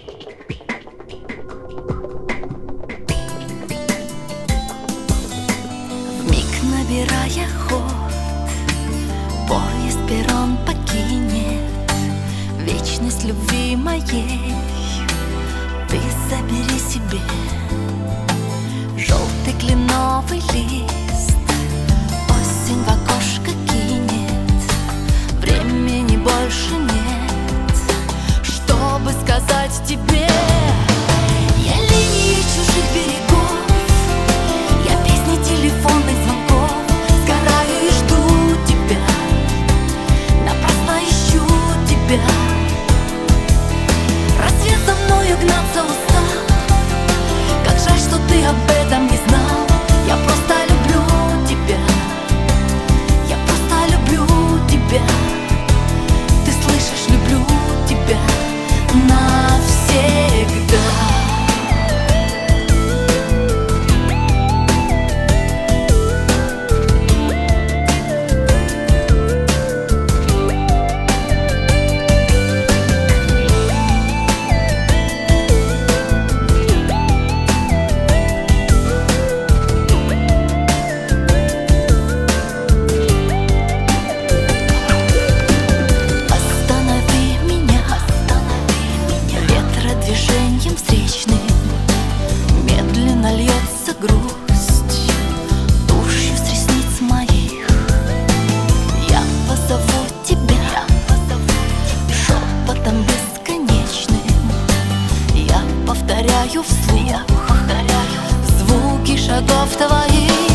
Вмиг набирая ход, поезд перрон покинет. Вечность любви моей ты забери себе. Желтый кленовый лист осень в окошко кинет. Времени больше нет, чтобы сказать тебе. Я линии чужих берегов, я песни телефонных звонков. Сгораю и жду тебя, напрасно ищу тебя. Рассвет за мною гнаться устал. Как жаль, что ты об этом не знал. Я просто люблю тебя, я просто люблю тебя. Ты слышишь, люблю тебя навсегда. Движением встречным медленно льется грусть тушью с ресниц моих. Я позову тебя шепотом бесконечным. Я повторяю вслух звуки шагов твоих.